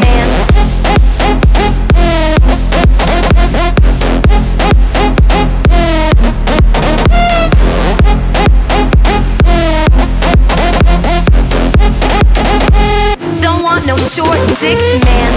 man. Don't want no short dick man.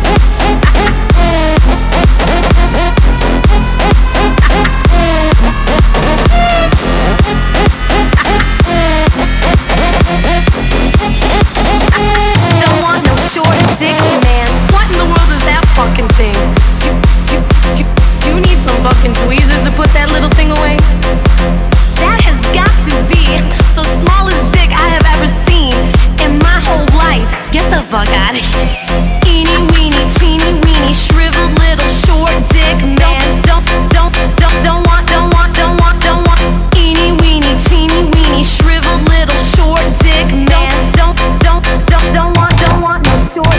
Don't want no short dick man. What in the world is that fucking thing? Do you need some fucking tweezers to put that little thing away? That has got to be the smallest dick I have ever seen in my whole life. Get the fuck out of here. Eeny weeny teeny weeny shriveled little short dick man. Don't want. Eeny weeny teeny weeny shriveled little short dick man. Don't want no short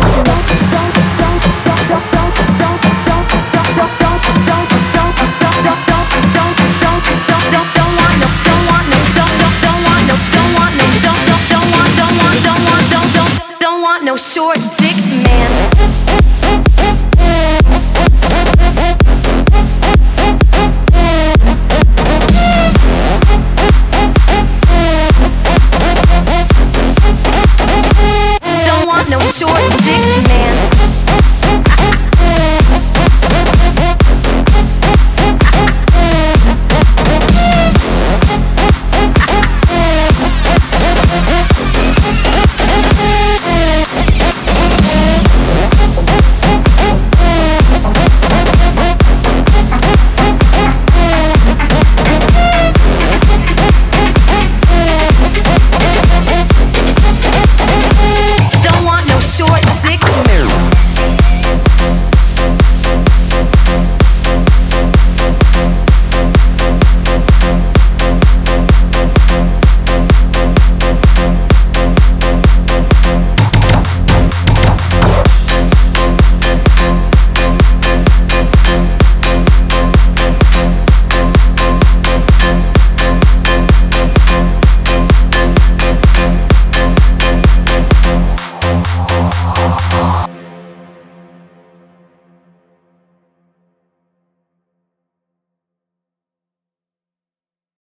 Don't want no short dick man. Don't want no short dick man.